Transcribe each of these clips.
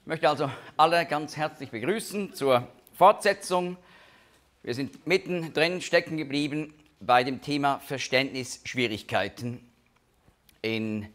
möchte also alle ganz herzlich begrüßen zur Fortsetzung. Wir sind mittendrin stecken geblieben bei dem Thema Verständnisschwierigkeiten in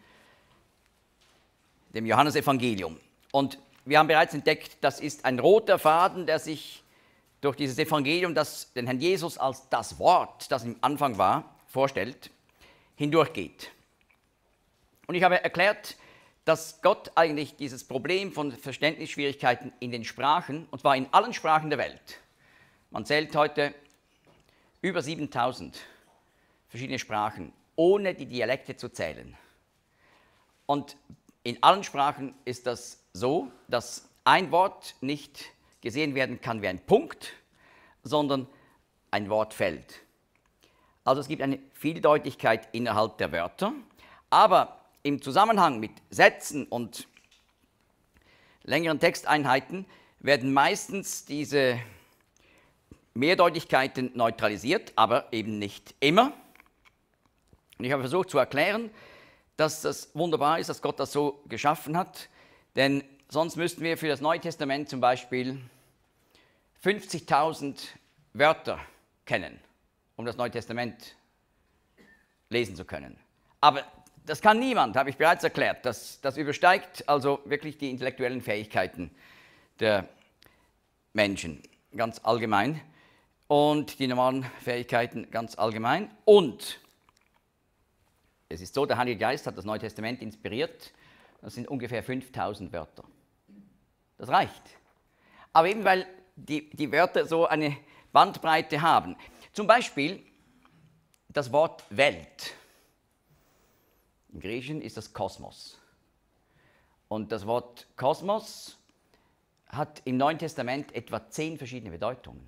dem Johannesevangelium. Und wir haben bereits entdeckt, das ist ein roter Faden, der sich durch dieses Evangelium, das den Herrn Jesus als das Wort, das im Anfang war, vorstellt, hindurchgeht. Und ich habe erklärt, dass Gott eigentlich dieses Problem von Verständnisschwierigkeiten in den Sprachen, und zwar in allen Sprachen der Welt, man zählt heute über 7000 verschiedene Sprachen, ohne die Dialekte zu zählen. Und in allen Sprachen ist das so, dass ein Wort nicht gesehen werden kann wie ein Punkt, sondern ein Wort fällt. Also es gibt eine Vieldeutigkeit innerhalb der Wörter, aber im Zusammenhang mit Sätzen und längeren Texteinheiten werden meistens diese Mehrdeutigkeiten neutralisiert, aber eben nicht immer. Und ich habe versucht zu erklären, dass das wunderbar ist, dass Gott das so geschaffen hat, denn sonst müssten wir für das Neue Testament zum Beispiel 50.000 Wörter kennen, um das Neue Testament lesen zu können. Aber das kann niemand, habe ich bereits erklärt. Das übersteigt also wirklich die intellektuellen Fähigkeiten der Menschen ganz allgemein und die normalen Fähigkeiten ganz allgemein. Und es ist so, der Heilige Geist hat das Neue Testament inspiriert. Das sind ungefähr 5.000 Wörter. Das reicht. Aber eben weil die Wörter so eine Bandbreite haben. Zum Beispiel das Wort Welt. Im Griechischen ist das Kosmos. Und das Wort Kosmos hat im Neuen Testament etwa 10 verschiedene Bedeutungen.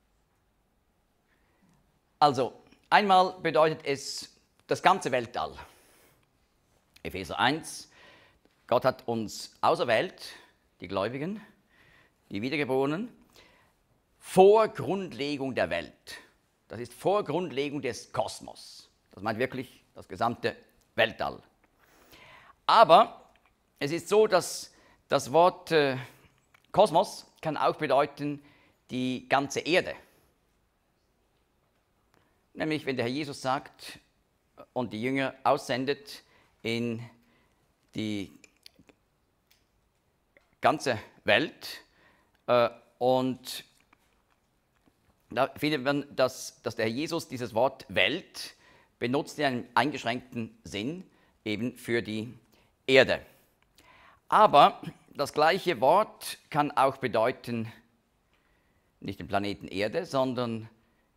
Also, einmal bedeutet es das ganze Weltall. Epheser 1, Gott hat uns auserwählt, die Gläubigen, die Wiedergeborenen, vor Grundlegung der Welt. Das ist vor Grundlegung des Kosmos. Das meint wirklich das gesamte Weltall. Aber es ist so, dass das Wort Kosmos kann auch bedeuten die ganze Erde. Nämlich wenn der Herr Jesus sagt und die Jünger aussendet in die ganze Welt und da findet man, dass der Herr Jesus dieses Wort Welt benutzt in einem eingeschränkten Sinn eben für die Erde. Aber das gleiche Wort kann auch bedeuten, nicht den Planeten Erde, sondern,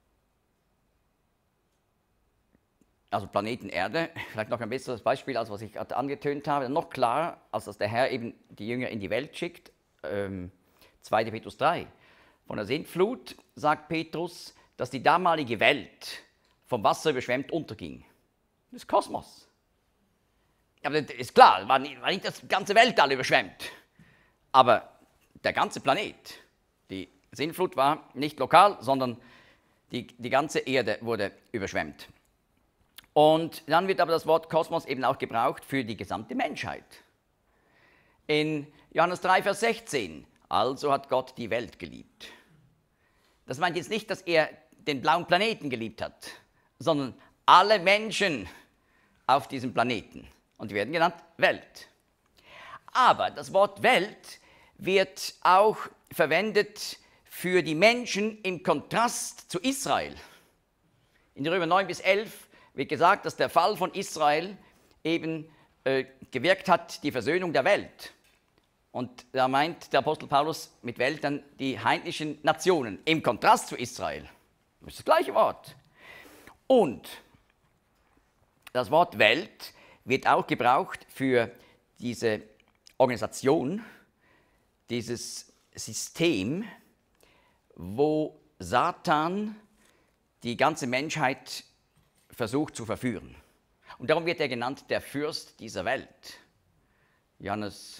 also Planeten Erde, vielleicht noch ein besseres Beispiel, als was ich gerade angetönt habe, noch klarer, als dass der Herr eben die Jünger in die Welt schickt, 2. Petrus 3. Von der Sintflut sagt Petrus, dass die damalige Welt vom Wasser überschwemmt unterging. Das Kosmos. Aber das ist klar, war nicht das ganze Weltall überschwemmt, aber der ganze Planet. Die Sintflut war nicht lokal, sondern die ganze Erde wurde überschwemmt. Und dann wird aber das Wort Kosmos eben auch gebraucht für die gesamte Menschheit. In Johannes 3, Vers 16, also hat Gott die Welt geliebt. Das meint jetzt nicht, dass er den blauen Planeten geliebt hat, sondern alle Menschen auf diesem Planeten. Und die werden genannt Welt. Aber das Wort Welt wird auch verwendet für die Menschen im Kontrast zu Israel. In Römer 9 bis 11 wird gesagt, dass der Fall von Israel eben gewirkt hat, die Versöhnung der Welt. Und da meint der Apostel Paulus mit Welt dann die heidnischen Nationen im Kontrast zu Israel. Das ist das gleiche Wort. Und das Wort Welt wird auch gebraucht für diese Organisation, dieses System, wo Satan die ganze Menschheit versucht zu verführen. Und darum wird er genannt der Fürst dieser Welt. Johannes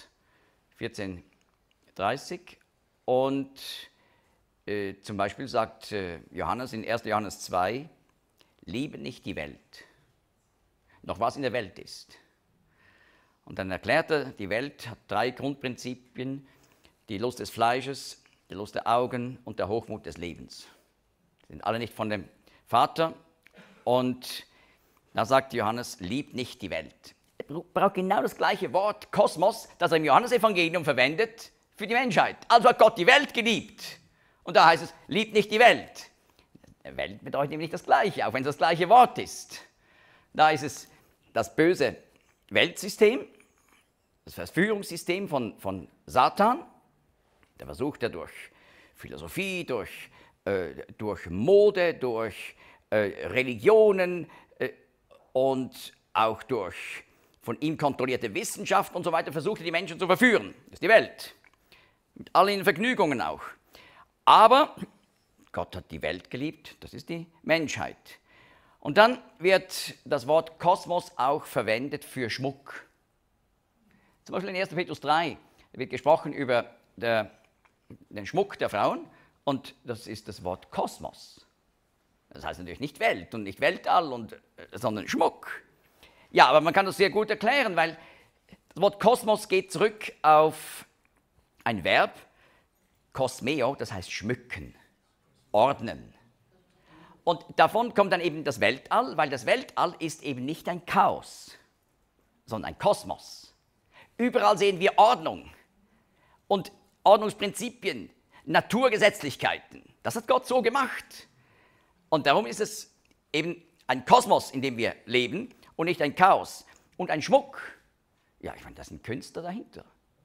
14,30. Und zum Beispiel sagt Johannes in 1. Johannes 2, liebe nicht die Welt, noch was in der Welt ist. Und dann erklärt er, die Welt hat 3 Grundprinzipien. die Lust des Fleisches, die Lust der Augen und der Hochmut des Lebens. Sind alle nicht von dem Vater. Und da sagt Johannes, liebt nicht die Welt. Er braucht genau das gleiche Wort, Kosmos, das er im Johannesevangelium verwendet für die Menschheit. Also hat Gott die Welt geliebt. Und da heißt es, liebt nicht die Welt. Welt bedeutet nämlich nicht das Gleiche, auch wenn es das gleiche Wort ist. Da ist es das böse Weltsystem, das Verführungssystem von Satan. Der versucht ja durch Philosophie, durch Mode, durch Religionen und auch durch von ihm kontrollierte Wissenschaft und so weiter, versucht er die Menschen zu verführen. Das ist die Welt. Mit all ihren Vergnügungen auch. Aber Gott hat die Welt geliebt, das ist die Menschheit. Und dann wird das Wort Kosmos auch verwendet für Schmuck. Zum Beispiel in 1. Petrus 3 wird gesprochen über den Schmuck der Frauen und das ist das Wort Kosmos. Das heißt natürlich nicht Welt und nicht Weltall, sondern Schmuck. Ja, aber man kann das sehr gut erklären, weil das Wort Kosmos geht zurück auf ein Verb, kosmeo, das heißt schmücken, ordnen. Und davon kommt dann eben das Weltall, weil das Weltall ist eben nicht ein Chaos, sondern ein Kosmos. Überall sehen wir Ordnung und Ordnungsprinzipien, Naturgesetzlichkeiten. Das hat Gott so gemacht. Und darum ist es eben ein Kosmos, in dem wir leben und nicht ein Chaos. Und ein Schmuck, ja, ich meine, da sind Künstler dahinter.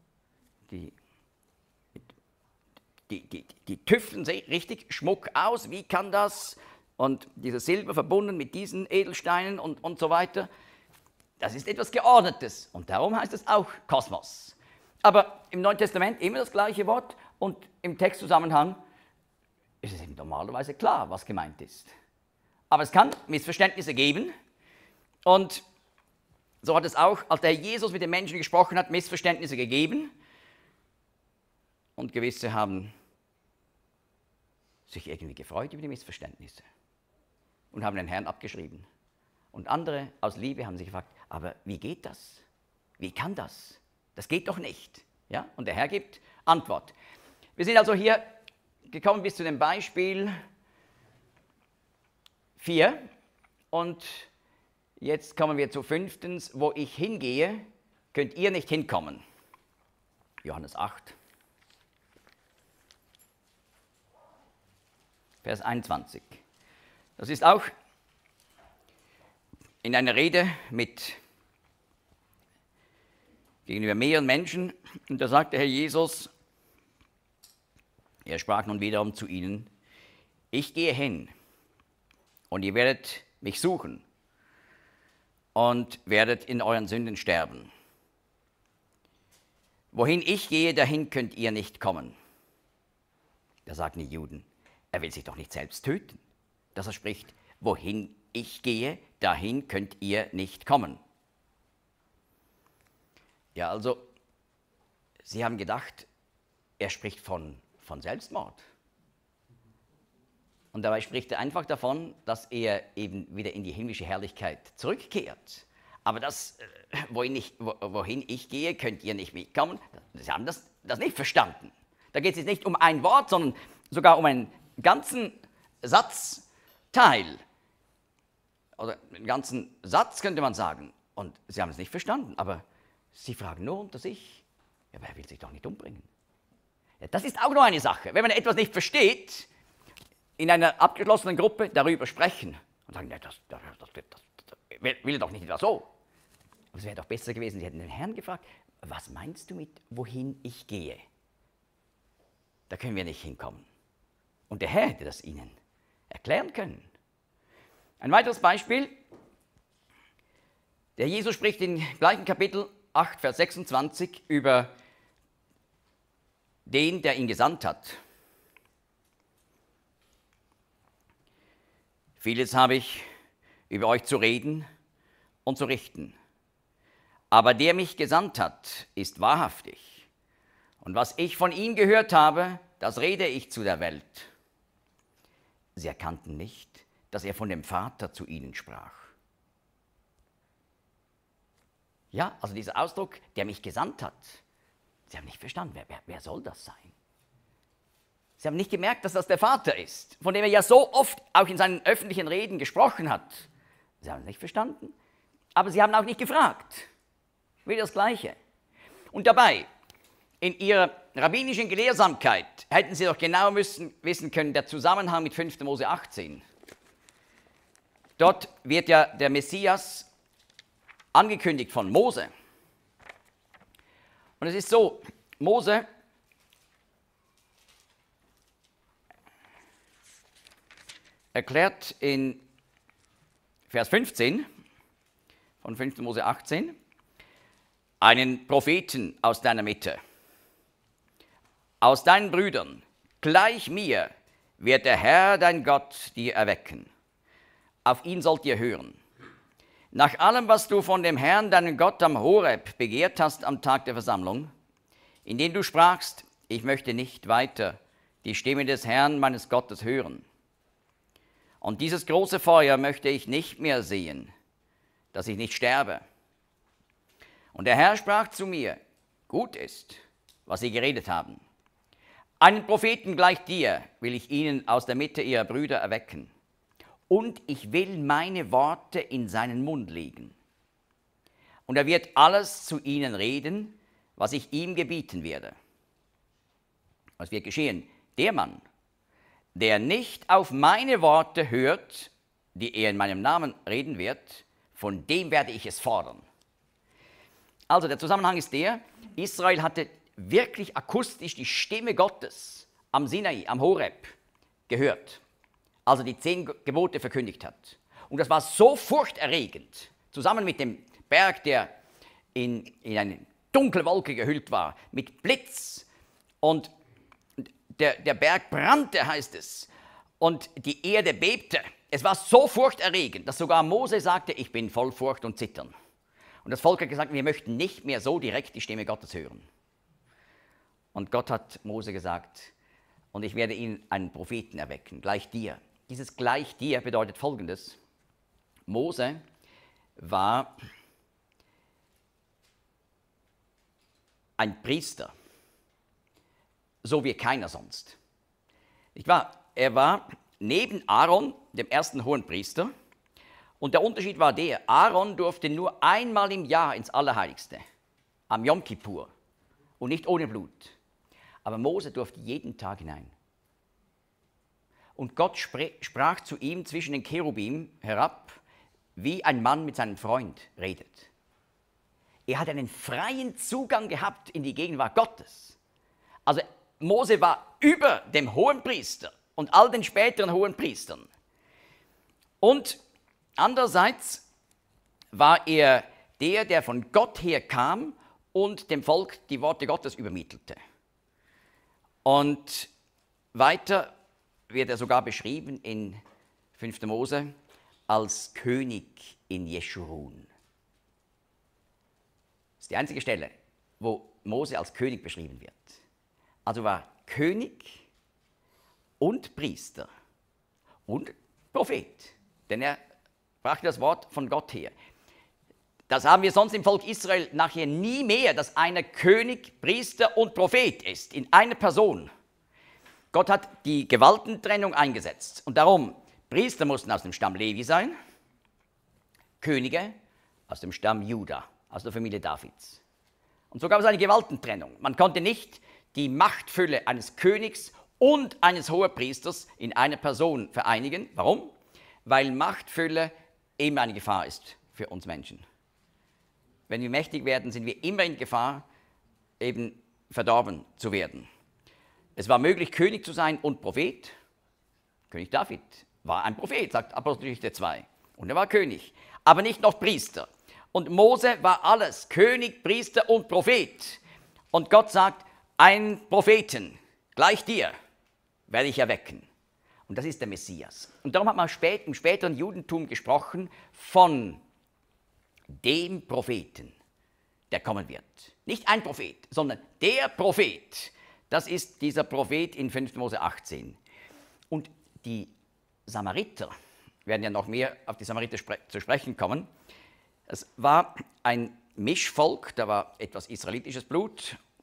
Die tüfteln richtig Schmuck aus, wie kann das? Und dieses Silber verbunden mit diesen Edelsteinen und so weiter. Das ist etwas Geordnetes und darum heißt es auch Kosmos. Aber im Neuen Testament immer das gleiche Wort und im Textzusammenhang ist es eben normalerweise klar, was gemeint ist. Aber es kann Missverständnisse geben und so hat es auch, als der Jesus mit den Menschen gesprochen hat, Missverständnisse gegeben und gewisse haben sich irgendwie gefreut über die Missverständnisse und haben den Herrn abgeschrieben. Und andere aus Liebe haben sich gefragt, aber wie geht das? Wie kann das? Das geht doch nicht. Ja? Und der Herr gibt Antwort. Wir sind also hier gekommen bis zu dem Beispiel 4 und jetzt kommen wir zu 5. Wo ich hingehe, könnt ihr nicht hinkommen. Johannes 8. Vers 21. Das ist auch in einer Rede gegenüber mehreren Menschen. Und da sagt der Herr Jesus, er sprach nun wiederum zu ihnen, ich gehe hin und ihr werdet mich suchen und werdet in euren Sünden sterben. Wohin ich gehe, dahin könnt ihr nicht kommen. Da sagten die Juden, er will sich doch nicht selbst töten, dass er spricht, wohin ich gehe, dahin könnt ihr nicht kommen. Ja, also, sie haben gedacht, er spricht von Selbstmord. Und dabei spricht er einfach davon, dass er eben wieder in die himmlische Herrlichkeit zurückkehrt. Aber das, wohin ich gehe, könnt ihr nicht mitkommen. Sie haben das nicht verstanden. Da geht es jetzt nicht um ein Wort, sondern sogar um einen ganzen Satzteil. Oder einen ganzen Satz könnte man sagen. Und sie haben es nicht verstanden. Aber sie fragen nur unter sich, ja, aber er will sich doch nicht umbringen. Ja, das ist auch noch eine Sache. Wenn man etwas nicht versteht, in einer abgeschlossenen Gruppe darüber sprechen und sagen, ja, das will er doch nicht etwa so. Aber es wäre doch besser gewesen, sie hätten den Herrn gefragt, was meinst du mit, wohin ich gehe? Da können wir nicht hinkommen. Und der Herr hätte das ihnen erklären können. Ein weiteres Beispiel, der Jesus spricht im gleichen Kapitel 8, Vers 26 über den, der ihn gesandt hat. Vieles habe ich über euch zu reden und zu richten. Aber der mich gesandt hat, ist wahrhaftig. Und was ich von ihm gehört habe, das rede ich zu der Welt. Sie erkannten nicht, dass er von dem Vater zu ihnen sprach. Ja, also dieser Ausdruck, der mich gesandt hat. Sie haben nicht verstanden, wer soll das sein? Sie haben nicht gemerkt, dass das der Vater ist, von dem er ja so oft auch in seinen öffentlichen Reden gesprochen hat. Sie haben es nicht verstanden, aber sie haben auch nicht gefragt. Wieder das Gleiche. Und dabei, in ihrer rabbinischen Gelehrsamkeit, hätten sie doch genau wissen können, der Zusammenhang mit 5. Mose 18. Dort wird ja der Messias angekündigt von Mose. Und es ist so, Mose erklärt in Vers 15 von 5. Mose 18, einen Propheten aus deiner Mitte, aus deinen Brüdern, gleich mir wird der Herr, dein Gott, dir erwecken. Auf ihn sollt ihr hören. Nach allem, was du von dem Herrn, deinen Gott, am Horeb begehrt hast am Tag der Versammlung, in dem du sprachst, ich möchte nicht weiter die Stimme des Herrn, meines Gottes, hören. Und dieses große Feuer möchte ich nicht mehr sehen, dass ich nicht sterbe. Und der Herr sprach zu mir, gut ist, was sie geredet haben. Einen Propheten gleich dir will ich ihnen aus der Mitte ihrer Brüder erwecken. Und ich will meine Worte in seinen Mund legen. Und er wird alles zu ihnen reden, was ich ihm gebieten werde. Was wird geschehen? Der Mann, der nicht auf meine Worte hört, die er in meinem Namen reden wird, von dem werde ich es fordern. Also der Zusammenhang ist der, Israel hatte wirklich akustisch die Stimme Gottes am Sinai, am Horeb gehört, als er die 10 Gebote verkündigt hat. Und das war so furchterregend, zusammen mit dem Berg, der in eine dunkle Wolke gehüllt war, mit Blitz, und der Berg brannte, heißt es, und die Erde bebte. Es war so furchterregend, dass sogar Mose sagte, ich bin voll Furcht und Zittern. Und das Volk hat gesagt, wir möchten nicht mehr so direkt die Stimme Gottes hören. Und Gott hat Mose gesagt, und ich werde ihnen einen Propheten erwecken, gleich dir. Dieses gleich dir bedeutet Folgendes. Mose war ein Priester, so wie keiner sonst. Nicht wahr? Er war neben Aaron, dem ersten Hohenpriester, und der Unterschied war der, Aaron durfte nur einmal im Jahr ins Allerheiligste, am Yom Kippur, und nicht ohne Blut. Aber Mose durfte jeden Tag hinein. Und Gott sprach zu ihm zwischen den Cherubim herab, wie ein Mann mit seinem Freund redet. Er hat einen freien Zugang gehabt in die Gegenwart Gottes. Also Mose war über dem Hohenpriester und all den späteren Hohenpriestern. Und andererseits war er der von Gott her kam und dem Volk die Worte Gottes übermittelte. Und weiter wird er sogar beschrieben in 5. Mose als König in Jeschurun. Das ist die einzige Stelle, wo Mose als König beschrieben wird. Also war König und Priester und Prophet, denn er brachte das Wort von Gott her. Das haben wir sonst im Volk Israel nachher nie mehr, dass einer König, Priester und Prophet ist, in einer Person. Gott hat die Gewaltentrennung eingesetzt und darum, Priester mussten aus dem Stamm Levi sein, Könige aus dem Stamm Juda, aus der Familie Davids. Und so gab es eine Gewaltentrennung. Man konnte nicht die Machtfülle eines Königs und eines Hohepriesters in einer Person vereinigen. Warum? Weil Machtfülle immer eine Gefahr ist für uns Menschen. Wenn wir mächtig werden, sind wir immer in Gefahr, eben verdorben zu werden. Es war möglich, König zu sein und Prophet. König David war ein Prophet, sagt Apostelgeschichte 2. Und er war König, aber nicht noch Priester. Und Mose war alles, König, Priester und Prophet. Und Gott sagt, einen Propheten, gleich dir, werde ich erwecken. Und das ist der Messias. Und darum hat man im späteren Judentum gesprochen von dem Propheten, der kommen wird. Nicht ein Prophet, sondern der Prophet. Das ist dieser Prophet in 5. Mose 18. Und die Samariter, werden ja noch mehr auf die Samariter zu sprechen kommen, es war ein Mischvolk, da war etwas israelitisches Blut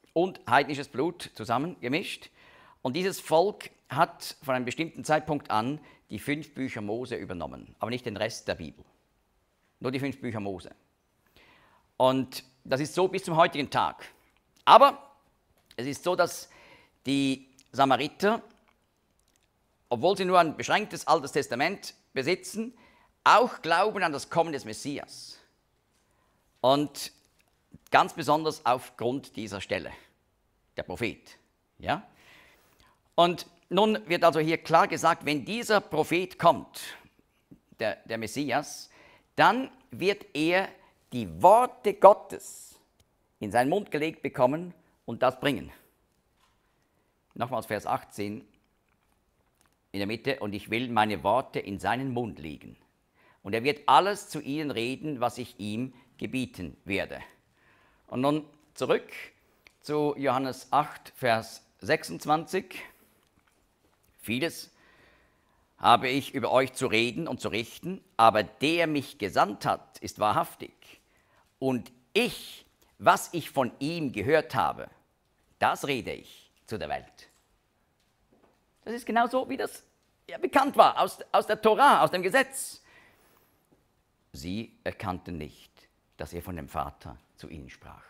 und heidnisches Blut zusammengemischt. Und dieses Volk hat von einem bestimmten Zeitpunkt an die 5 Bücher Mose übernommen, aber nicht den Rest der Bibel. Nur die 5 Bücher Mose. Und das ist so bis zum heutigen Tag. Aber es ist so, dass die Samariter, obwohl sie nur ein beschränktes Altes Testament besitzen, auch glauben an das Kommen des Messias. Und ganz besonders aufgrund dieser Stelle, der Prophet. Ja? Und nun wird also hier klar gesagt, wenn dieser Prophet kommt, der Messias, dann wird er die Worte Gottes in seinen Mund gelegt bekommen und das bringen. Nochmals Vers 18 in der Mitte, und ich will meine Worte in seinen Mund legen. Und er wird alles zu ihnen reden, was ich ihm gebieten werde. Und nun zurück zu Johannes 8, Vers 26. Vieles habe ich über euch zu reden und zu richten, aber der mich gesandt hat, ist wahrhaftig. Und ich, was ich von ihm gehört habe, das rede ich zu der Welt. Das ist genau so, wie das ja bekannt war aus der Tora, aus dem Gesetz. Sie erkannten nicht, dass er von dem Vater zu ihnen sprach.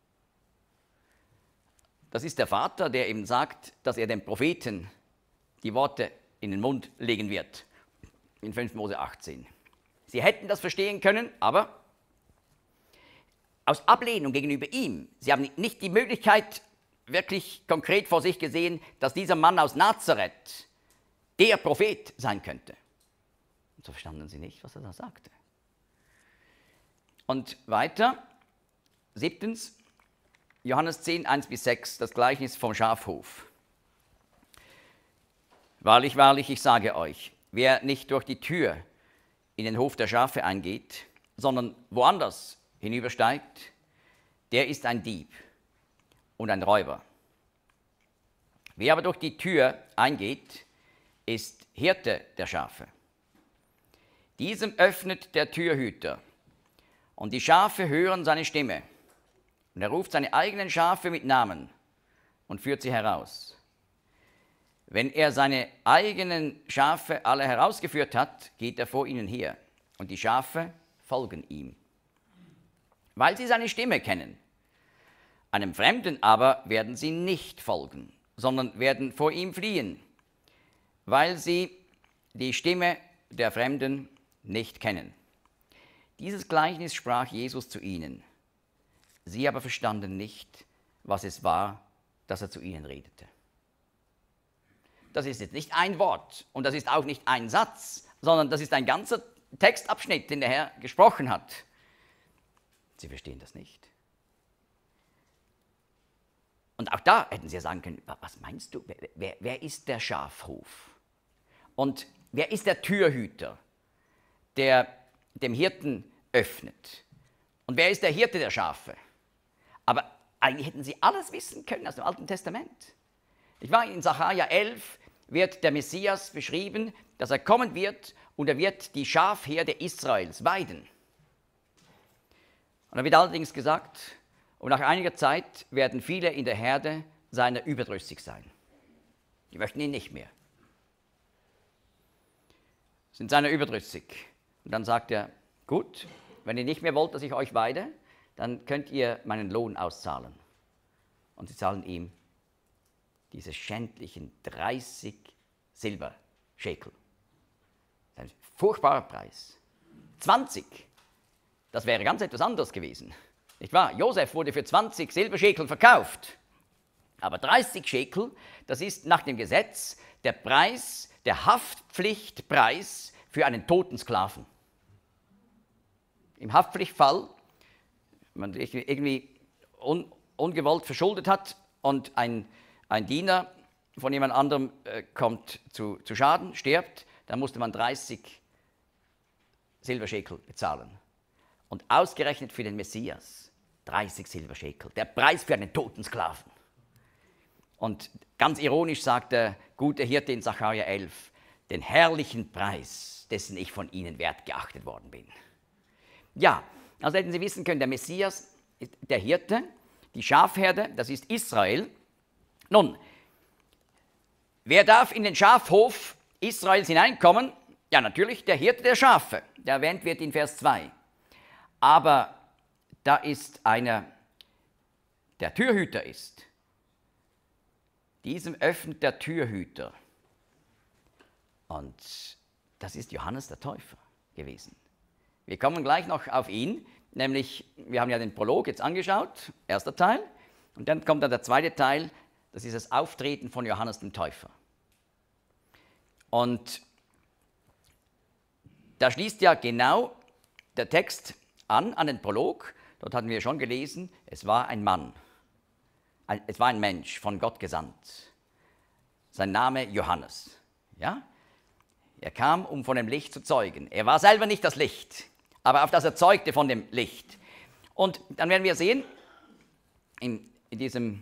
Das ist der Vater, der eben sagt, dass er dem Propheten die Worte in den Mund legen wird, in 5. Mose 18. Sie hätten das verstehen können, aber aus Ablehnung gegenüber ihm, sie haben nicht die Möglichkeit, wirklich konkret vor sich gesehen, dass dieser Mann aus Nazareth der Prophet sein könnte. Und so verstanden sie nicht, was er da sagte. Und weiter, 7. Johannes 10, 1-6, das Gleichnis vom Schafhof. Wahrlich, wahrlich, ich sage euch, wer nicht durch die Tür in den Hof der Schafe eingeht, sondern woanders hinübersteigt, der ist ein Dieb und ein Räuber. Wer aber durch die Tür eingeht, ist Hirte der Schafe. Diesem öffnet der Türhüter, und die Schafe hören seine Stimme. Und er ruft seine eigenen Schafe mit Namen und führt sie heraus. Wenn er seine eigenen Schafe alle herausgeführt hat, geht er vor ihnen her, und die Schafe folgen ihm, weil sie seine Stimme kennen. Einem Fremden aber werden sie nicht folgen, sondern werden vor ihm fliehen, weil sie die Stimme der Fremden nicht kennen. Dieses Gleichnis sprach Jesus zu ihnen. Sie aber verstanden nicht, was es war, dass er zu ihnen redete. Das ist jetzt nicht ein Wort und das ist auch nicht ein Satz, sondern das ist ein ganzer Textabschnitt, den der Herr gesprochen hat. Sie verstehen das nicht. Und auch da hätten sie ja sagen können, was meinst du, wer ist der Schafhof? Und wer ist der Türhüter, der dem Hirten öffnet? Und wer ist der Hirte der Schafe? Aber eigentlich hätten sie alles wissen können aus dem Alten Testament. Ich war in Sacharja 11, wird der Messias beschrieben, dass er kommen wird und er wird die Schafherde Israels weiden. Und da wird allerdings gesagt, und nach einiger Zeit werden viele in der Herde seiner überdrüssig sein. Die möchten ihn nicht mehr. Sind seiner überdrüssig. Und dann sagt er, gut, wenn ihr nicht mehr wollt, dass ich euch weide, dann könnt ihr meinen Lohn auszahlen. Und sie zahlen ihm diese schändlichen 30 Silberschekel. Das ist ein furchtbarer Preis. 20, das wäre ganz etwas anderes gewesen. Nicht wahr? Josef wurde für 20 Silberschekel verkauft. Aber 30 Schekel, das ist nach dem Gesetz der Preis, der Haftpflichtpreis für einen toten Sklaven. Im Haftpflichtfall, wenn man sich irgendwie ungewollt verschuldet hat und ein Diener von jemand anderem kommt zu Schaden, stirbt, dann musste man 30 Silberschekel bezahlen. Und ausgerechnet für den Messias 30 Silberschekel, der Preis für einen toten Sklaven. Und ganz ironisch sagt der gute Hirte in Sacharja 11, den herrlichen Preis, dessen ich von ihnen wert geachtet worden bin. Ja, also hätten Sie wissen können, der Messias ist der Hirte, die Schafherde, das ist Israel. Nun, wer darf in den Schafhof Israels hineinkommen? Ja, natürlich der Hirte der Schafe, der erwähnt wird in Vers 2. Aber da ist einer, der Türhüter ist. Diesem öffnet der Türhüter. Und das ist Johannes der Täufer gewesen. Wir kommen gleich noch auf ihn, nämlich, wir haben ja den Prolog jetzt angeschaut, erster Teil, und dann kommt dann der zweite Teil, das ist das Auftreten von Johannes dem Täufer. Und da schließt ja genau der Text an den Prolog. Dort hatten wir schon gelesen, es war ein Mann, es war ein Mensch, von Gott gesandt. Sein Name Johannes. Ja? Er kam, um von dem Licht zu zeugen. Er war selber nicht das Licht, aber auf das er zeugte von dem Licht. Und dann werden wir sehen, in diesem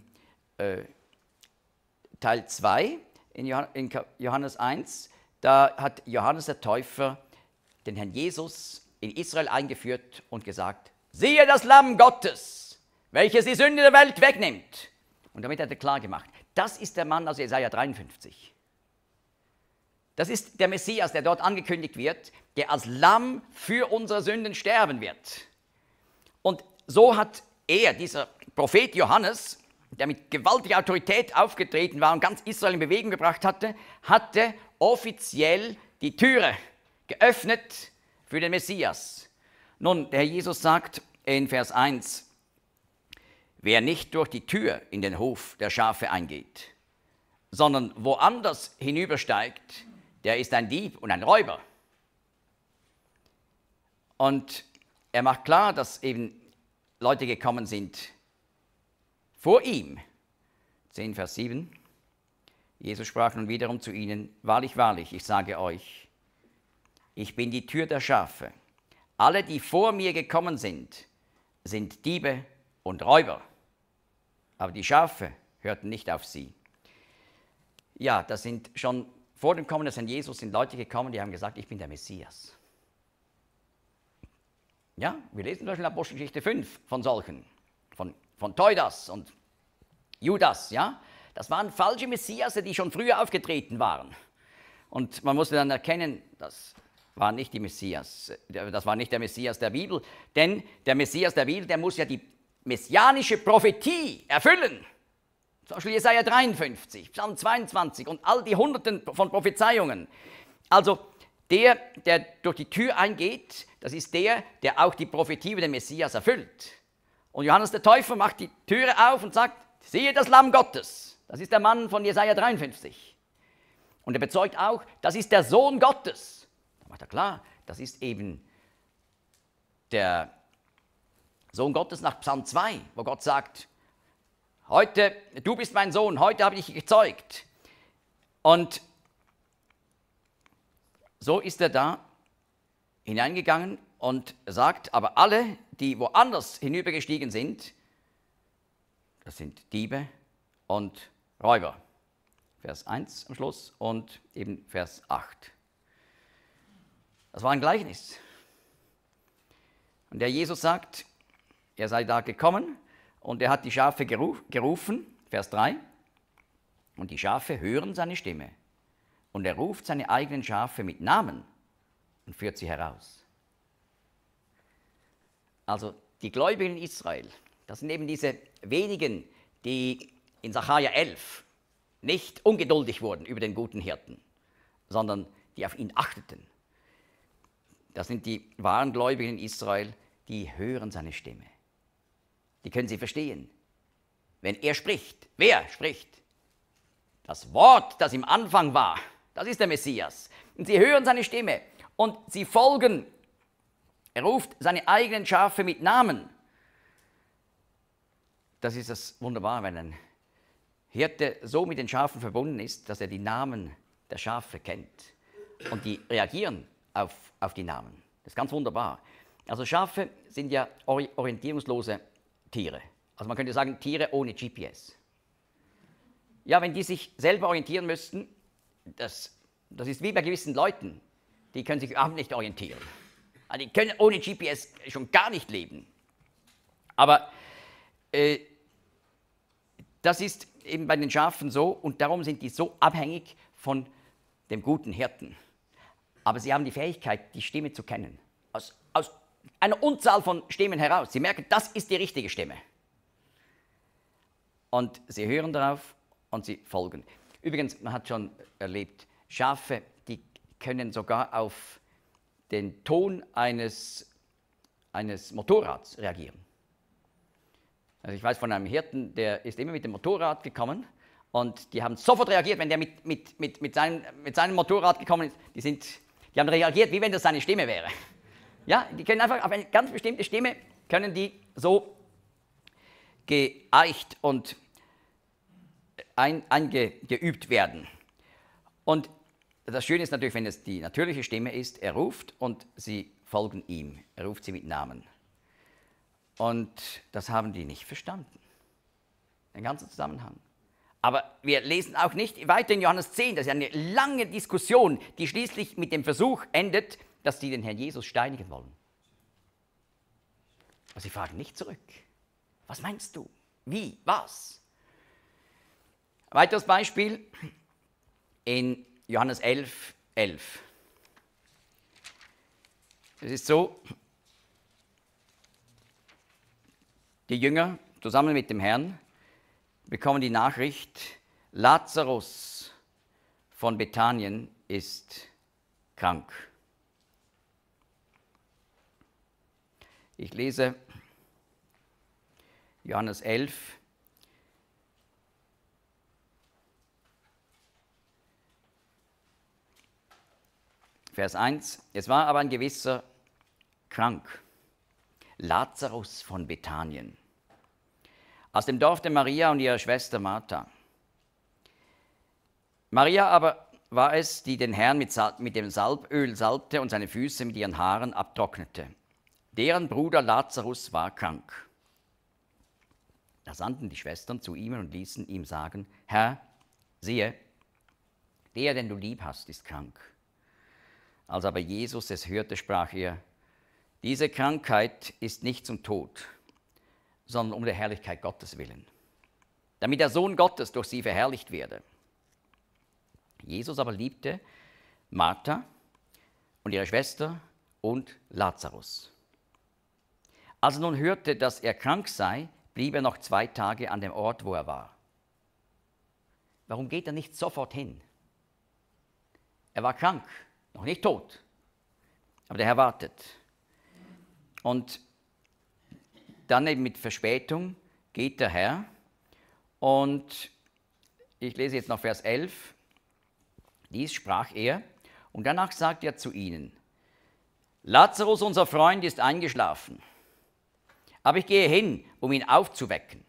Teil 2, in Johannes 1, da hat Johannes der Täufer den Herrn Jesus in Israel eingeführt und gesagt, siehe das Lamm Gottes, welches die Sünde der Welt wegnimmt. Und damit hat er klar gemacht, das ist der Mann aus Jesaja 53. Das ist der Messias, der dort angekündigt wird, der als Lamm für unsere Sünden sterben wird. Und so hat er, dieser Prophet Johannes, der mit gewaltiger Autorität aufgetreten war und ganz Israel in Bewegung gebracht hatte, hatte offiziell die Türe geöffnet für den Messias. Nun, der Herr Jesus sagt in Vers 1, wer nicht durch die Tür in den Hof der Schafe eingeht, sondern woanders hinübersteigt, der ist ein Dieb und ein Räuber. Und er macht klar, dass eben Leute gekommen sind vor ihm. 10 Vers 7. Jesus sprach nun wiederum zu ihnen, wahrlich, wahrlich, ich sage euch, ich bin die Tür der Schafe. Alle, die vor mir gekommen sind, sind Diebe und Räuber. Aber die Schafe hörten nicht auf sie. Ja, das sind schon vor dem Kommen des Herrn Jesus sind Leute gekommen, die haben gesagt, ich bin der Messias. Ja, wir lesen zum Beispiel in Apostelgeschichte 5 von solchen, von Theudas und Judas, ja. Das waren falsche Messiasse, die schon früher aufgetreten waren. Und man musste dann erkennen, das war nicht die Messias, das war nicht der Messias der Bibel, denn der Messias der Bibel, der muss ja die messianische Prophetie erfüllen. Zum Beispiel Jesaja 53, Psalm 22 und all die Hunderten von Prophezeiungen. Also der durch die Tür eingeht, das ist der auch die Prophetie über den Messias erfüllt. Und Johannes der Täufer macht die Türe auf und sagt, siehe das Lamm Gottes. Das ist der Mann von Jesaja 53. Und er bezeugt auch, das ist der Sohn Gottes. Da macht er klar, das ist eben der Sohn Gottes nach Psalm 2, wo Gott sagt, heute, du bist mein Sohn, heute habe ich dich gezeugt. Und so ist er da hineingegangen und sagt, aber alle, die woanders hinübergestiegen sind, das sind Diebe und Räuber. Vers 1 am Schluss und eben Vers 8. Das war ein Gleichnis. Und der Jesus sagt, er sei da gekommen und er hat die Schafe gerufen, Vers 3, und die Schafe hören seine Stimme. Und er ruft seine eigenen Schafe mit Namen und führt sie heraus. Also die Gläubigen in Israel, das sind eben diese wenigen, die in Sacharja 11 nicht ungeduldig wurden über den guten Hirten, sondern die auf ihn achteten. Das sind die wahren Gläubigen in Israel, die hören seine Stimme. Die können sie verstehen. Wenn er spricht, wer spricht? Das Wort, das im Anfang war, das ist der Messias. Und sie hören seine Stimme und sie folgen. Er ruft seine eigenen Schafe mit Namen. Das ist das Wunderbare, wenn ein Hirte so mit den Schafen verbunden ist, dass er die Namen der Schafe kennt. Und die reagieren auf die Namen. Das ist ganz wunderbar. Also Schafe sind ja orientierungslose Tiere. Also man könnte sagen, Tiere ohne GPS. Ja, wenn die sich selber orientieren müssten, das ist wie bei gewissen Leuten, die können sich überhaupt nicht orientieren. Also die können ohne GPS schon gar nicht leben. Aber das ist eben bei den Schafen so und darum sind die so abhängig von dem guten Hirten. Aber sie haben die Fähigkeit, die Stimme zu kennen. Aus einer Unzahl von Stimmen heraus. Sie merken, das ist die richtige Stimme. Und sie hören darauf und sie folgen. Übrigens, man hat schon erlebt, Schafe, die können sogar auf den Ton eines Motorrads reagieren. Also ich weiß von einem Hirten, der ist immer mit dem Motorrad gekommen und die haben sofort reagiert, wenn der mit seinem Motorrad gekommen ist. Die haben reagiert, wie wenn das seine Stimme wäre. Ja, die können einfach auf eine ganz bestimmte Stimme, können die so geeicht und eingeübt werden. Und das Schöne ist natürlich, wenn es die natürliche Stimme ist, er ruft und sie folgen ihm. Er ruft sie mit Namen. Und das haben die nicht verstanden. Den ganzen Zusammenhang. Aber wir lesen auch nicht weiter in Johannes 10, das ist eine lange Diskussion, die schließlich mit dem Versuch endet, dass sie den Herrn Jesus steinigen wollen. Aber sie fragen nicht zurück. Was meinst du? Wie? Was? Weiteres Beispiel in Johannes 11, 11. Es ist so, die Jünger zusammen mit dem Herrn bekommen die Nachricht, Lazarus von Bethanien ist krank. Ich lese Johannes 11, Vers 1. Es war aber ein gewisser krank, Lazarus von Bethanien, aus dem Dorf der Maria und ihrer Schwester Martha. Maria aber war es, die den Herrn mit dem Salböl salbte und seine Füße mit ihren Haaren abtrocknete. Deren Bruder Lazarus war krank. Da sandten die Schwestern zu ihm und ließen ihm sagen, Herr, siehe, der, den du lieb hast, ist krank. Als aber Jesus es hörte, sprach er, diese Krankheit ist nicht zum Tod, sondern um der Herrlichkeit Gottes willen, damit der Sohn Gottes durch sie verherrlicht werde. Jesus aber liebte Martha und ihre Schwester und Lazarus. Als er nun hörte, dass er krank sei, blieb er noch 2 Tage an dem Ort, wo er war. Warum geht er nicht sofort hin? Er war krank, noch nicht tot, aber der Herr wartet. Und dann eben mit Verspätung geht der Herr und ich lese jetzt noch Vers 11. Dies sprach er und danach sagt er zu ihnen, Lazarus, unser Freund, ist eingeschlafen, aber ich gehe hin, um ihn aufzuwecken.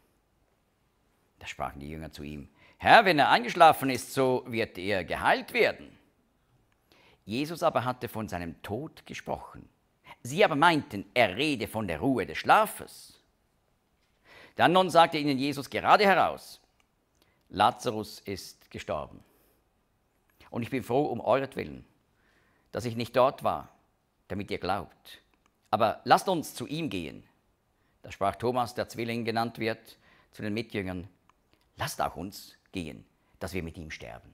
Da sprachen die Jünger zu ihm, Herr, wenn er eingeschlafen ist, so wird er geheilt werden. Jesus aber hatte von seinem Tod gesprochen. Sie aber meinten, er rede von der Ruhe des Schlafes. Dann nun sagte ihnen Jesus gerade heraus, Lazarus ist gestorben. Und ich bin froh um euretwillen, dass ich nicht dort war, damit ihr glaubt. Aber lasst uns zu ihm gehen. Da sprach Thomas, der Zwilling genannt wird, zu den Mitjüngern, lasst auch uns gehen, dass wir mit ihm sterben.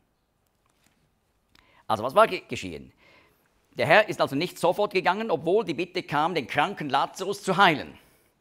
Also was war geschehen? Der Herr ist also nicht sofort gegangen, obwohl die Bitte kam, den kranken Lazarus zu heilen.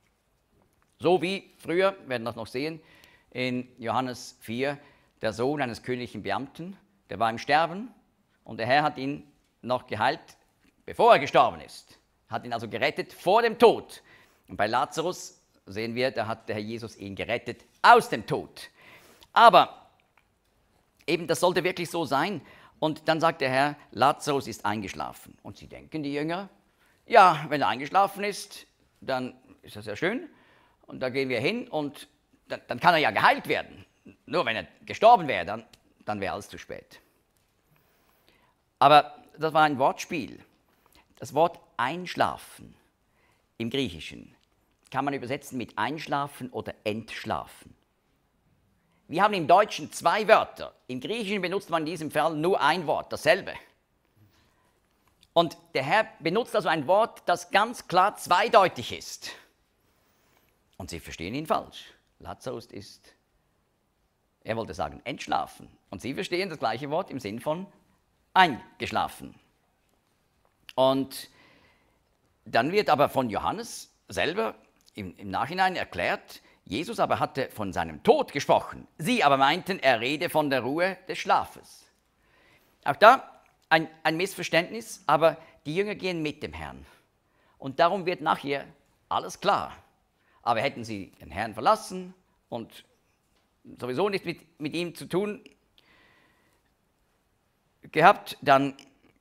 So wie früher, wir werden das noch sehen, in Johannes 4, der Sohn eines königlichen Beamten, der war im Sterben und der Herr hat ihn noch geheilt, bevor er gestorben ist. Hat ihn also gerettet vor dem Tod. Und bei Lazarus sehen wir, da hat der Herr Jesus ihn gerettet aus dem Tod. Aber eben das sollte wirklich so sein. Und dann sagt der Herr, Lazarus ist eingeschlafen. Und sie denken, die Jünger, ja, wenn er eingeschlafen ist, dann ist das ja schön. Und da gehen wir hin und dann kann er ja geheilt werden. Nur wenn er gestorben wäre, dann wäre alles zu spät. Aber das war ein Wortspiel. Das Wort einschlafen im Griechischen kann man übersetzen mit einschlafen oder entschlafen. Wir haben im Deutschen 2 Wörter. Im Griechischen benutzt man in diesem Fall nur ein Wort, dasselbe. Und der Herr benutzt also ein Wort, das ganz klar zweideutig ist. Und sie verstehen ihn falsch. Lazarus ist Er wollte sagen entschlafen. Und Sie verstehen das gleiche Wort im Sinn von eingeschlafen. Und dann wird aber von Johannes selber im Nachhinein erklärt, Jesus aber hatte von seinem Tod gesprochen. Sie aber meinten, er rede von der Ruhe des Schlafes. Auch da ein Missverständnis, aber die Jünger gehen mit dem Herrn. Und darum wird nachher alles klar. Aber hätten sie den Herrn verlassen und sowieso nichts mit ihm zu tun gehabt, dann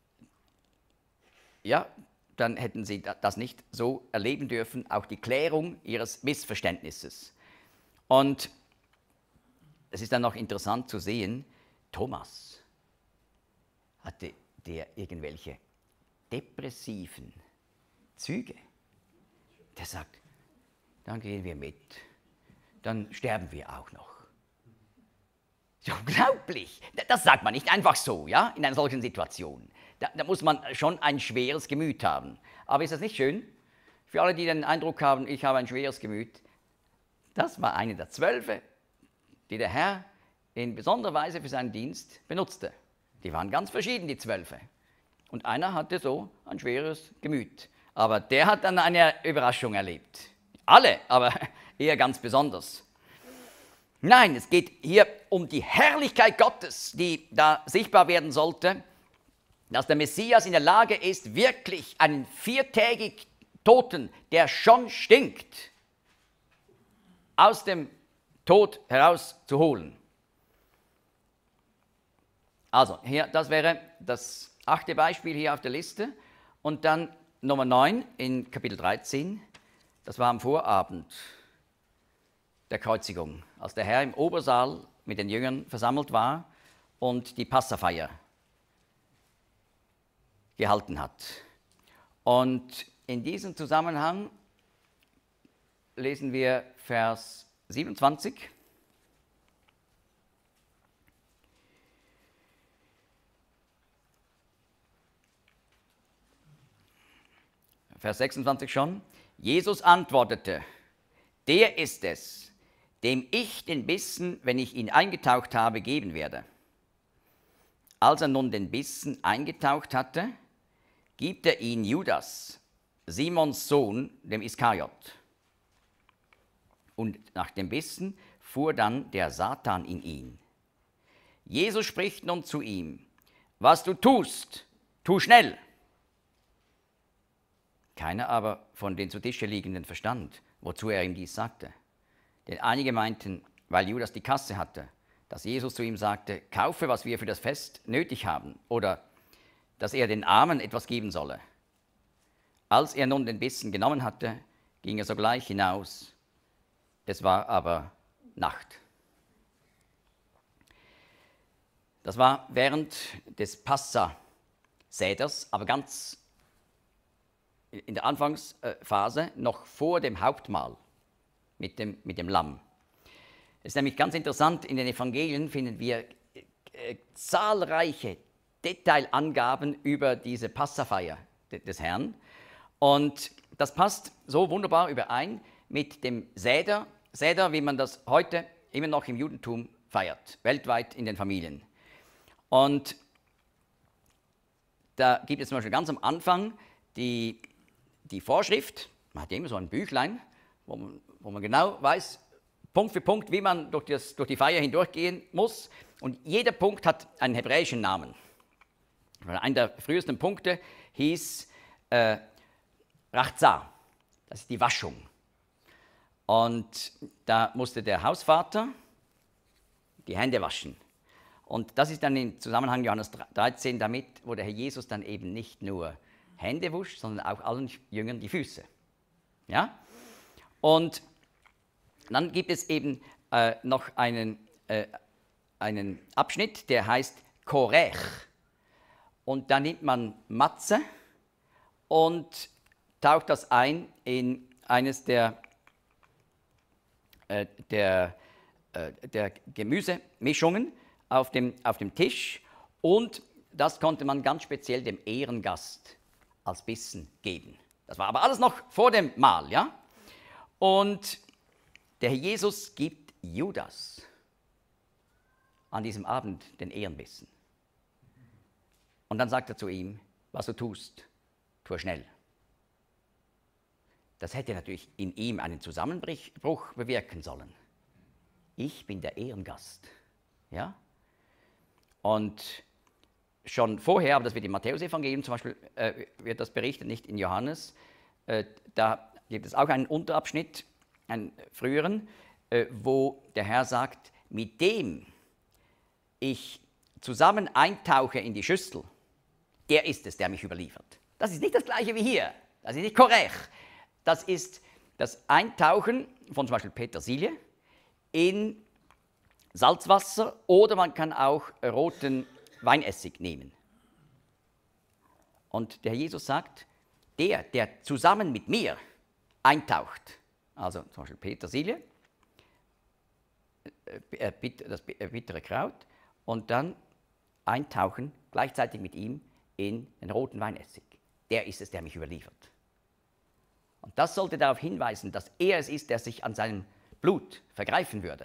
hätten sie das nicht so erleben dürfen, auch die Klärung ihres Missverständnisses. Und es ist dann noch interessant zu sehen, Thomas, hatte der irgendwelche depressiven Züge? Der sagt, dann gehen wir mit, dann sterben wir auch noch. Unglaublich! Das sagt man nicht einfach so, ja, in einer solchen Situation. Da muss man schon ein schweres Gemüt haben. Aber ist das nicht schön? Für alle, die den Eindruck haben, ich habe ein schweres Gemüt, das war eine der 12, die der Herr in besonderer Weise für seinen Dienst benutzte. Die waren ganz verschieden, die 12. Und einer hatte so ein schweres Gemüt. Aber der hat dann eine Überraschung erlebt. Alle, aber eher ganz besonders. Nein, es geht hier um die Herrlichkeit Gottes, die da sichtbar werden sollte, dass der Messias in der Lage ist, wirklich einen 4-tägig Toten, der schon stinkt, aus dem Tod herauszuholen. Also, hier, das wäre das 8. Beispiel hier auf der Liste. Und dann Nummer 9 in Kapitel 13, das war am Vorabend der Kreuzigung, als der Herr im Obersaal mit den Jüngern versammelt war und die Passafeier gehalten hat. Und in diesem Zusammenhang lesen wir Vers 27. Vers 26 schon. Jesus antwortete, der ist es, dem ich den Bissen, wenn ich ihn eingetaucht habe, geben werde. Als er nun den Bissen eingetaucht hatte, gibt er ihn Judas, Simons Sohn, dem Iskariot. Und nach dem Bissen fuhr dann der Satan in ihn. Jesus spricht nun zu ihm, was du tust, tu schnell. Keiner aber von den zu Tische liegenden verstand, wozu er ihm dies sagte. Denn einige meinten, weil Judas die Kasse hatte, dass Jesus zu ihm sagte, kaufe, was wir für das Fest nötig haben, oder dass er den Armen etwas geben solle. Als er nun den Bissen genommen hatte, ging er sogleich hinaus. Es war aber Nacht. Das war während des Passa-Seders, aber ganz in der Anfangsphase, noch vor dem Hauptmahl mit dem Lamm. Es ist nämlich ganz interessant, in den Evangelien finden wir zahlreiche Detailangaben über diese Passafeier des Herrn. Und das passt so wunderbar überein mit dem Seder, wie man das heute immer noch im Judentum feiert, weltweit in den Familien. Und da gibt es zum Beispiel ganz am Anfang die Vorschrift, man hat ja immer so ein Büchlein, wo man genau weiß, Punkt für Punkt, wie man durch die Feier hindurchgehen muss. Und jeder Punkt hat einen hebräischen Namen. Einer der frühesten Punkte hieß Rachza, das ist die Waschung. Und da musste der Hausvater die Hände waschen. Und das ist dann im Zusammenhang Johannes 13 damit, wo der Herr Jesus dann eben nicht nur Hände wusch, sondern auch allen Jüngern die Füße. Ja? Und dann gibt es eben noch einen Abschnitt, der heißt Korech. Und da nimmt man Matze und taucht das ein in eines der Gemüsemischungen auf dem Tisch. Und das konnte man ganz speziell dem Ehrengast als Bissen geben. Das war aber alles noch vor dem Mahl, ja? Und der Herr Jesus gibt Judas an diesem Abend den Ehrenbissen. Und dann sagt er zu ihm, was du tust, tu schnell. Das hätte natürlich in ihm einen Zusammenbruch bewirken sollen. Ich bin der Ehrengast. Ja? Und schon vorher, aber das wird im Matthäusevangelium zum Beispiel, wird das berichtet, nicht in Johannes, da gibt es auch einen Unterabschnitt, einen früheren, wo der Herr sagt, mit dem ich zusammen eintauche in die Schüssel, der ist es, der mich überliefert. Das ist nicht das Gleiche wie hier, das ist nicht korrekt. Das ist das Eintauchen von zum Beispiel Petersilie in Salzwasser oder man kann auch roten Weinessig nehmen. Und der Jesus sagt, der zusammen mit mir eintaucht, also zum Beispiel Petersilie, das bittere Kraut, und dann eintauchen gleichzeitig mit ihm in den roten Weinessig. Der ist es, der mich überliefert. Und das sollte darauf hinweisen, dass er es ist, der sich an seinem Blut vergreifen würde.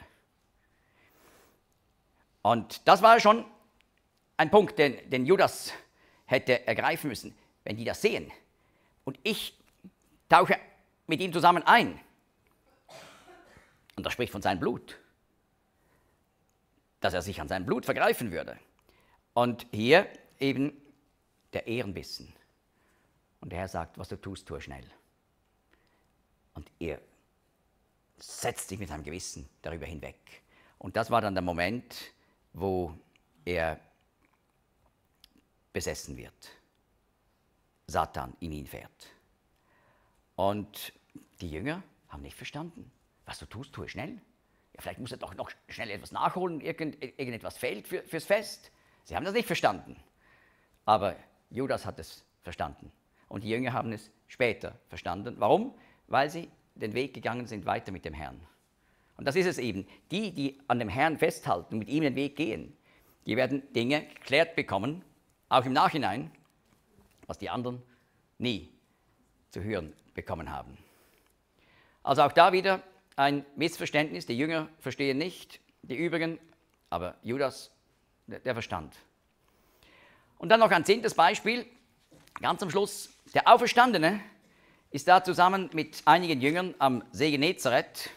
Und das war schon ein Punkt, den Judas hätte ergreifen müssen. Wenn die das sehen und ich tauche mit ihm zusammen ein, und das spricht von seinem Blut, dass er sich an seinem Blut vergreifen würde. Und hier eben der Ehrenbissen. Und der Herr sagt, was du tust, tue schnell. Und er setzt sich mit seinem Gewissen darüber hinweg. Und das war dann der Moment, wo er besessen wird. Satan in ihn fährt. Und die Jünger haben nicht verstanden. Was du tust, tue schnell. Ja, vielleicht muss er doch noch schnell etwas nachholen, irgendetwas fehlt fürs Fest. Sie haben das nicht verstanden. Aber Judas hat es verstanden. Und die Jünger haben es später verstanden. Warum? Weil sie den Weg gegangen sind weiter mit dem Herrn. Und das ist es eben. Die an dem Herrn festhalten und mit ihm den Weg gehen, die werden Dinge geklärt bekommen, auch im Nachhinein, was die anderen nie zu hören bekommen haben. Also auch da wieder ein Missverständnis. Die Jünger verstehen nicht, die übrigen, aber Judas, der verstand. Und dann noch ein 10. Beispiel, ganz am Schluss. Der Auferstandene ist da zusammen mit einigen Jüngern am See Genezareth.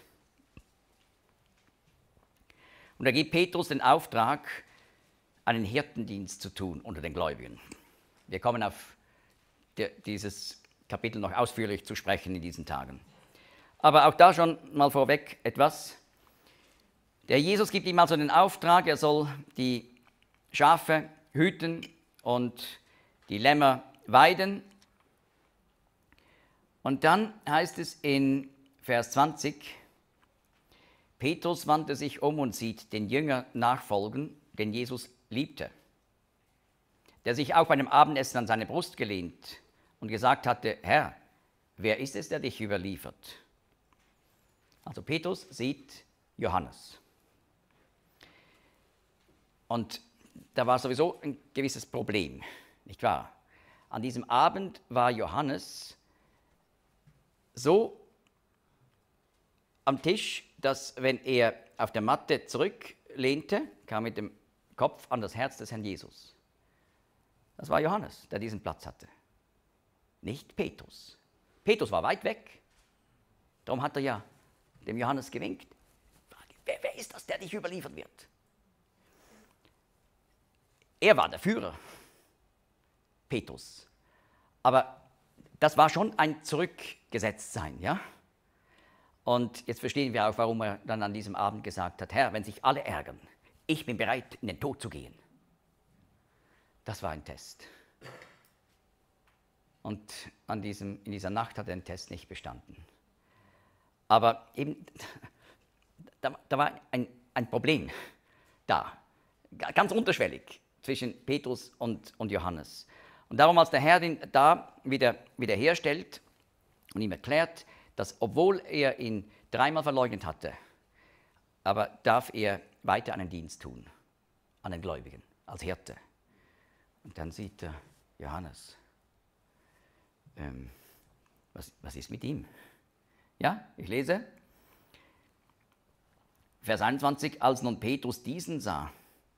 Und er gibt Petrus den Auftrag, einen Hirtendienst zu tun unter den Gläubigen. Wir kommen auf dieses Kapitel noch ausführlich zu sprechen in diesen Tagen. Aber auch da schon mal vorweg etwas. Der Jesus gibt ihm also den Auftrag, er soll die Schafe hüten und die Lämmer weiden. Und dann heißt es in Vers 20, Petrus wandte sich um und sieht den Jünger nachfolgen, den Jesus liebte, der sich auch bei einem Abendessen an seine Brust gelehnt und gesagt hatte, Herr, wer ist es, der dich überliefert? Also Petrus sieht Johannes. Und da war sowieso ein gewisses Problem, nicht wahr? An diesem Abend war Johannes so am Tisch, dass wenn er auf der Matte zurücklehnte, kam mit dem Kopf an das Herz des Herrn Jesus. Das war Johannes, der diesen Platz hatte. Nicht Petrus. Petrus war weit weg. Darum hat er ja dem Johannes gewinkt. Wer ist das, der dich überliefern wird? Er war der Führer, Petrus. Aber das war schon ein Zurückgesetztsein, ja? Und jetzt verstehen wir auch, warum er dann an diesem Abend gesagt hat, Herr, wenn sich alle ärgern, ich bin bereit, in den Tod zu gehen. Das war ein Test. Und in dieser Nacht hat er den Test nicht bestanden. Aber eben, da war ein Problem da, ganz unterschwellig zwischen Petrus und Johannes. Und darum, als der Herr ihn da wieder herstellt und ihm erklärt, dass obwohl er ihn 3-mal verleugnet hatte, aber darf er weiter einen Dienst tun an den Gläubigen, als Hirte. Und dann sieht er Johannes. Was ist mit ihm? Ja, ich lese. Vers 21, als nun Petrus diesen sah,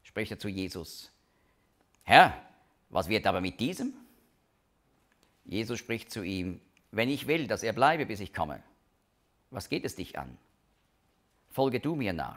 spricht er zu Jesus: Herr, was wird aber mit diesem? Jesus spricht zu ihm: Wenn ich will, dass er bleibe, bis ich komme, was geht es dich an? Folge du mir nach.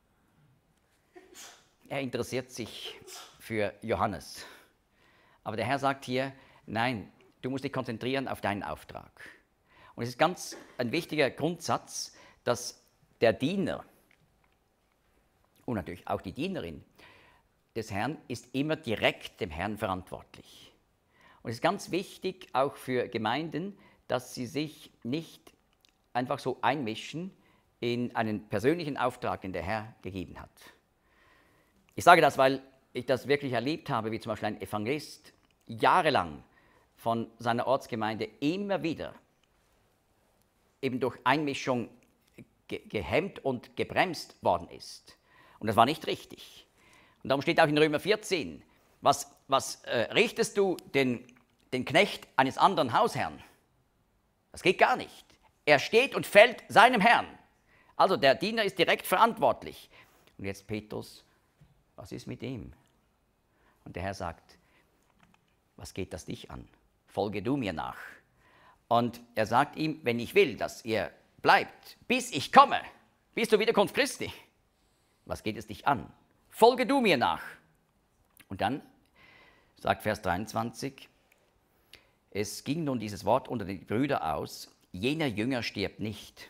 Er interessiert sich für Johannes. Aber der Herr sagt hier: Nein, du musst dich konzentrieren auf deinen Auftrag. Und es ist ganz ein wichtiger Grundsatz, dass der Diener und natürlich auch die Dienerin des Herrn ist immer direkt dem Herrn verantwortlich. Und es ist ganz wichtig auch für Gemeinden, dass sie sich nicht einfach so einmischen in einen persönlichen Auftrag, den der Herr gegeben hat. Ich sage das, weil ich das wirklich erlebt habe, wie zum Beispiel ein Evangelist jahrelang von seiner Ortsgemeinde immer wieder eben durch Einmischung gehemmt und gebremst worden ist. Und das war nicht richtig. Und darum steht auch in Römer 14, was richtest du den Knecht eines anderen Hausherrn? Das geht gar nicht. Er steht und fällt seinem Herrn. Also der Diener ist direkt verantwortlich. Und jetzt Petrus, was ist mit ihm? Und der Herr sagt: Was geht das dich an? Folge du mir nach. Und er sagt ihm: Wenn ich will, dass ihr bleibt, bis ich komme, bis zur Wiederkunft Christi, was geht es dich an? Folge du mir nach. Und dann sagt Vers 23, es ging nun dieses Wort unter die Brüder aus: Jener Jünger stirbt nicht.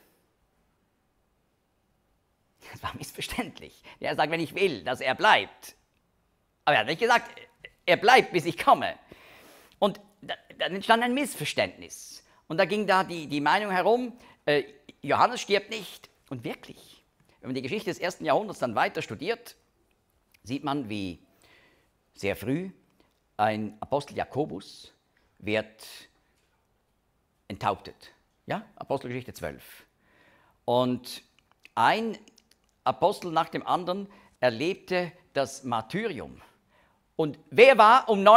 Das war missverständlich. Er sagt: Wenn ich will, dass er bleibt. Aber er hat nicht gesagt, er bleibt, bis ich komme. Und dann entstand ein Missverständnis. Und da ging da die Meinung herum, Johannes stirbt nicht. Und wirklich, wenn man die Geschichte des 1. Jahrhunderts dann weiter studiert, sieht man, wie sehr früh ein Apostel Jakobus wird enthauptet. Ja, Apostelgeschichte 12. Und ein Apostel nach dem anderen erlebte das Martyrium. Und wer war um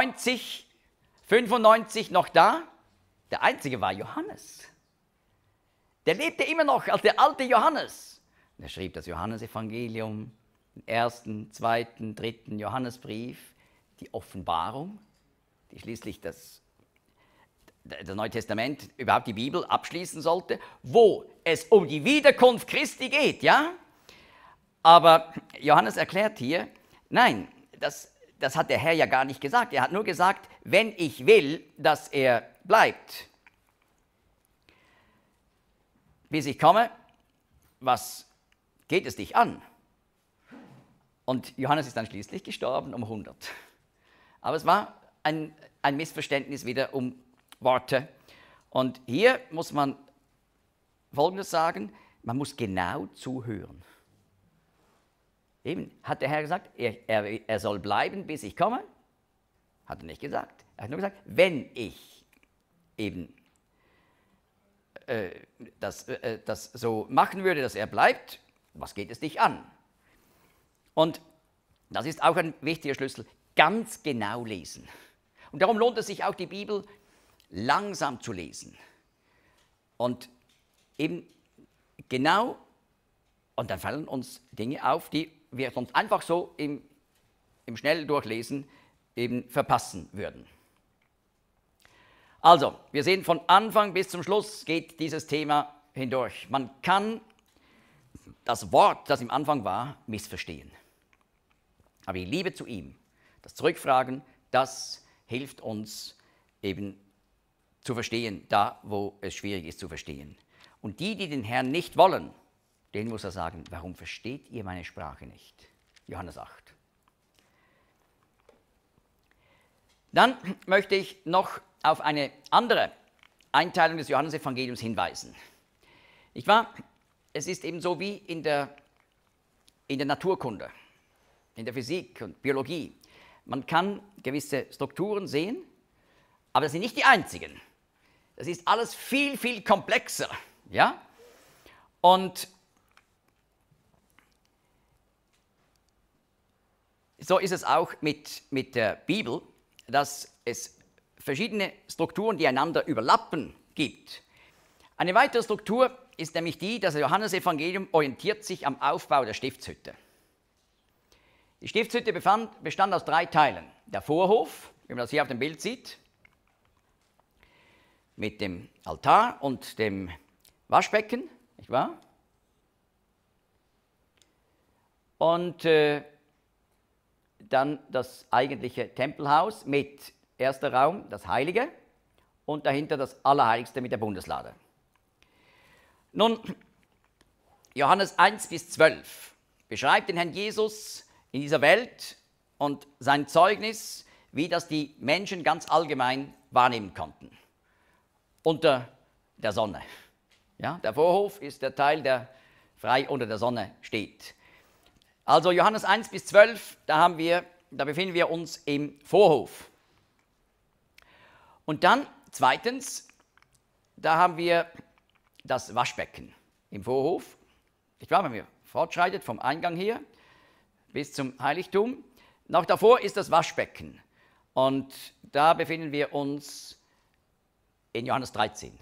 95 noch da? Der einzige war Johannes. Der lebte immer noch als der alte Johannes. Und er schrieb das Johannesevangelium, den 1., 2., 3. Johannesbrief, die Offenbarung, die schließlich das Neue Testament, überhaupt die Bibel abschließen sollte, wo es um die Wiederkunft Christi geht, ja? Aber Johannes erklärt hier, nein, das hat der Herr ja gar nicht gesagt. Er hat nur gesagt, wenn ich will, dass er bleibt, bis ich komme, was geht es dich an? Und Johannes ist dann schließlich gestorben um 100. Aber es war ein Missverständnis wieder um Worte. Und hier muss man Folgendes sagen: Man muss genau zuhören. Eben, hat der Herr gesagt, er soll bleiben, bis ich komme? Hat er nicht gesagt. Er hat nur gesagt, wenn ich eben das so machen würde, dass er bleibt, was geht es dich an? Und das ist auch ein wichtiger Schlüssel, ganz genau lesen. Und darum lohnt es sich auch, die Bibel langsam zu lesen. Und eben genau, und dann fallen uns Dinge auf, die wir sonst einfach so im Schnelldurchlesen eben verpassen würden. Also, wir sehen, von Anfang bis zum Schluss geht dieses Thema hindurch. Man kann das Wort, das im Anfang war, missverstehen. Aber die Liebe zu ihm, das Zurückfragen, das hilft uns eben zu verstehen, da wo es schwierig ist zu verstehen. Und die den Herrn nicht wollen, denen muss er sagen: Warum versteht ihr meine Sprache nicht? Johannes 8. Dann möchte ich noch auf eine andere Einteilung des Johannesevangeliums hinweisen. Es ist eben so wie in der Naturkunde, in der Physik und Biologie. Man kann gewisse Strukturen sehen, aber das sind nicht die einzigen. Das ist alles viel, viel komplexer. Ja? Und so ist es auch mit der Bibel, dass es verschiedene Strukturen, die einander überlappen, gibt. Eine weitere Struktur ist nämlich die, das Johannesevangelium orientiert sich am Aufbau der Stiftshütte. Die Stiftshütte bestand aus 3 Teilen. Der Vorhof, wie man das hier auf dem Bild sieht, mit dem Altar und dem Waschbecken, nicht wahr? Und dann das eigentliche Tempelhaus mit erster Raum, das Heilige, und dahinter das Allerheiligste mit der Bundeslade. Nun, Johannes 1 bis 12 beschreibt den Herrn Jesus in dieser Welt und sein Zeugnis, wie das die Menschen ganz allgemein wahrnehmen konnten. Unter der Sonne. Ja, der Vorhof ist der Teil, der frei unter der Sonne steht. Also Johannes 1 bis 12, da befinden wir uns im Vorhof. Und dann zweitens, da haben wir das Waschbecken im Vorhof. Nicht wahr, wenn wir fortschreitet vom Eingang hier bis zum Heiligtum. Noch davor ist das Waschbecken. Und da befinden wir uns in Johannes 13.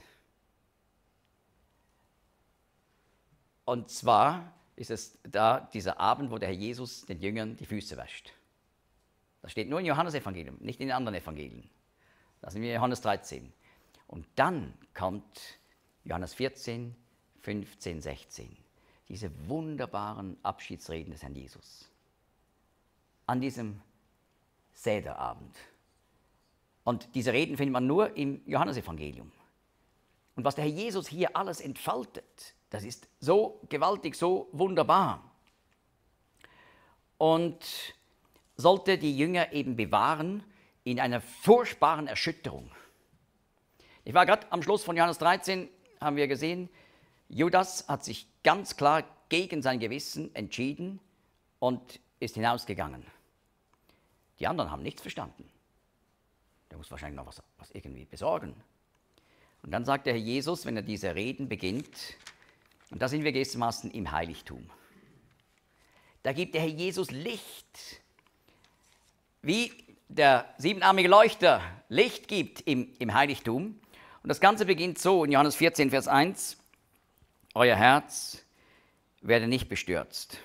Und zwar ist es da dieser Abend, wo der Herr Jesus den Jüngern die Füße wäscht. Das steht nur im Johannesevangelium, nicht in den anderen Evangelien. Da sind wir in Johannes 13. Und dann kommt Johannes 14, 15, 16. Diese wunderbaren Abschiedsreden des Herrn Jesus. An diesem Sederabend. Und diese Reden findet man nur im Johannesevangelium. Und was der Herr Jesus hier alles entfaltet, das ist so gewaltig, so wunderbar. Und sollte die Jünger eben bewahren in einer furchtbaren Erschütterung. Ich war gerade am Schluss von Johannes 13, haben wir gesehen, Judas hat sich ganz klar gegen sein Gewissen entschieden und ist hinausgegangen. Die anderen haben nichts verstanden. Der muss wahrscheinlich noch was irgendwie besorgen. Und dann sagt der Herr Jesus, wenn er diese Reden beginnt, und da sind wir gewissermaßen im Heiligtum. Da gibt der Herr Jesus Licht, wie der siebenarmige Leuchter Licht gibt im Heiligtum. Und das Ganze beginnt so in Johannes 14, Vers 1. Euer Herz werde nicht bestürzt.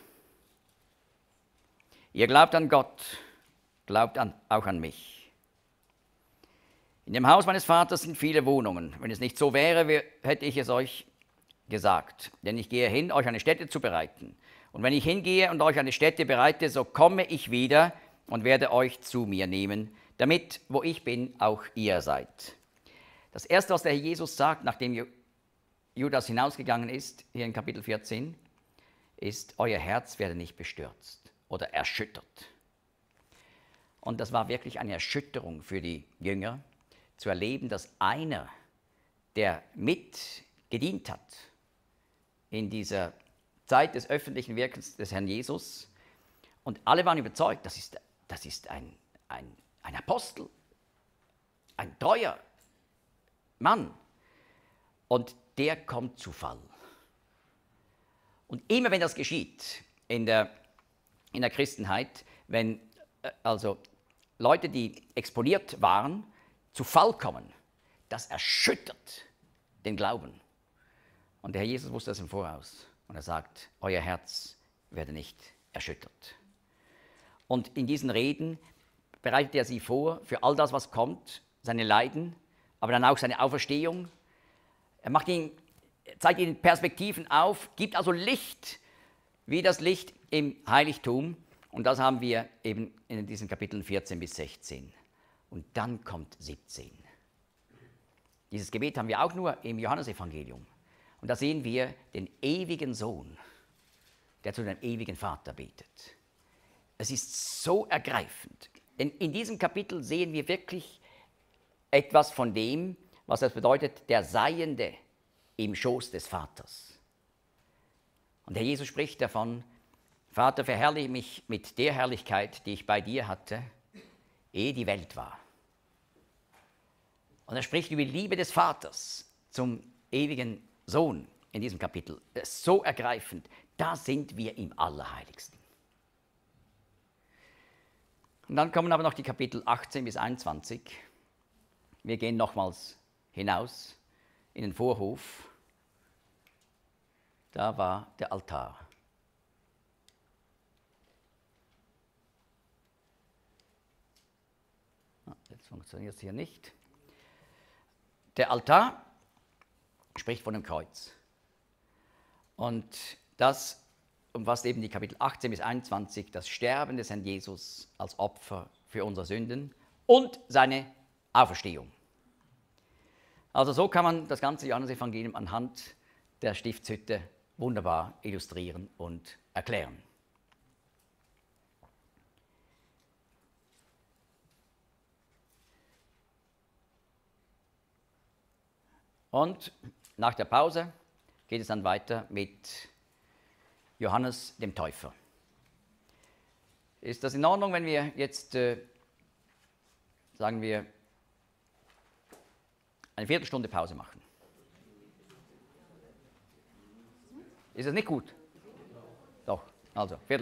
Ihr glaubt an Gott, glaubt auch an mich. In dem Haus meines Vaters sind viele Wohnungen. Wenn es nicht so wäre, hätte ich es euch gesagt. Denn ich gehe hin, euch eine Stätte zu bereiten. Und wenn ich hingehe und euch eine Stätte bereite, so komme ich wieder und werde euch zu mir nehmen, damit, wo ich bin, auch ihr seid. Das Erste, was der Herr Jesus sagt, nachdem Judas hinausgegangen ist, hier in Kapitel 14, ist, euer Herz werde nicht bestürzt oder erschüttert. Und das war wirklich eine Erschütterung für die Jünger, zu erleben, dass einer, der mitgedient hat in dieser Zeit des öffentlichen Wirkens des Herrn Jesus, und alle waren überzeugt, das ist ein Apostel, ein treuer Mann, und der kommt zu Fall. Und immer wenn das geschieht in der Christenheit, wenn also Leute, die exponiert waren, zu Fall kommen, das erschüttert den Glauben. Und der Herr Jesus wusste das im Voraus. Und er sagt, euer Herz werde nicht erschüttert. Und in diesen Reden bereitet er sie vor für all das, was kommt, seine Leiden, aber dann auch seine Auferstehung. Er zeigt ihnen Perspektiven auf, gibt also Licht, wie das Licht im Heiligtum. Und das haben wir eben in diesen Kapiteln 14 bis 16. Und dann kommt 17. Dieses Gebet haben wir auch nur im Johannesevangelium. Und da sehen wir den ewigen Sohn, der zu dem ewigen Vater betet. Es ist so ergreifend. Denn in diesem Kapitel sehen wir wirklich etwas von dem, was das bedeutet, der Seiende im Schoß des Vaters. Und der Jesus spricht davon, Vater, verherrliche mich mit der Herrlichkeit, die ich bei dir hatte, ehe die Welt war. Und er spricht über die Liebe des Vaters zum ewigen Sohn in diesem Kapitel. Das ist so ergreifend. Da sind wir im Allerheiligsten. Und dann kommen aber noch die Kapitel 18 bis 21. Wir gehen nochmals hinaus in den Vorhof. Da war der Altar. Jetzt funktioniert es hier nicht. Der Altar spricht von dem Kreuz. Und das umfasst eben die Kapitel 18 bis 21, das Sterben des Herrn Jesus als Opfer für unsere Sünden und seine Auferstehung. Also so kann man das ganze Johannesevangelium anhand der Stiftshütte wunderbar illustrieren und erklären. Und nach der Pause geht es dann weiter mit Johannes dem Täufer. Ist das in Ordnung, wenn wir jetzt, sagen wir, eine Viertelstunde Pause machen? Ist das nicht gut? Doch, also Viertelstunde.